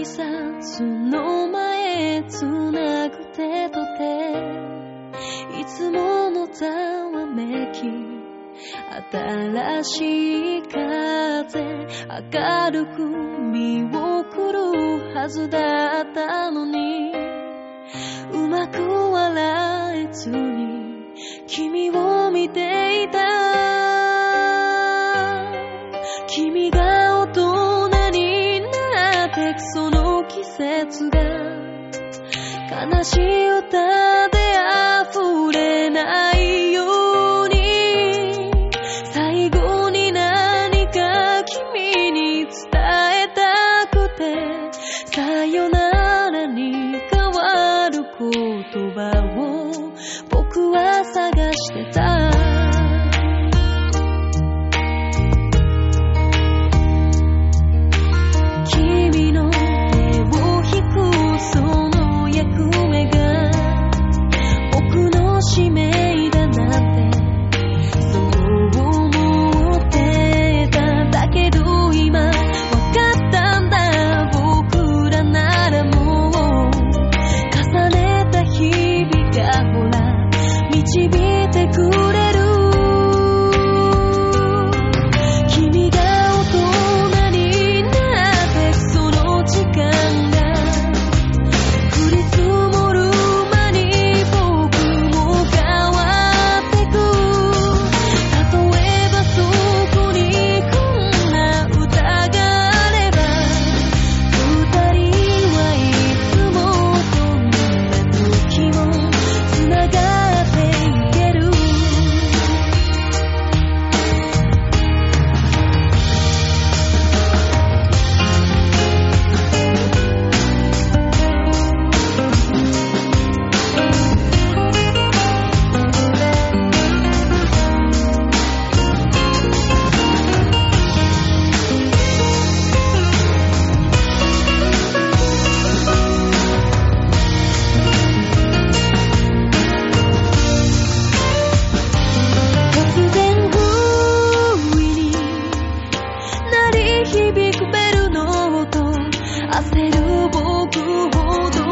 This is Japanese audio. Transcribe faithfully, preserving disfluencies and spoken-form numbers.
挨拶の前つなぐ手と手、いつものざわめき、新しい風、明るく見送るはずだったのに、うまく笑えずに君を見ていた。君が大人になってその季節が悲しい歌で溢れないように、最後に何か君に伝えたくて、さよならに変わる言葉を僕は探してた。君の手を引くその役目が僕の使命だなんてそう思ってた。だけど今わかったんだ、僕らならもう重ねた日々がほら導いてくれる。君が大人になってその時間が降り積もる間に僕も変わってく。例えばそこにこんな歌があれば、二人はいつもどんな時もつながっていける。突然不意に鳴り響くベルの音、焦る僕ほど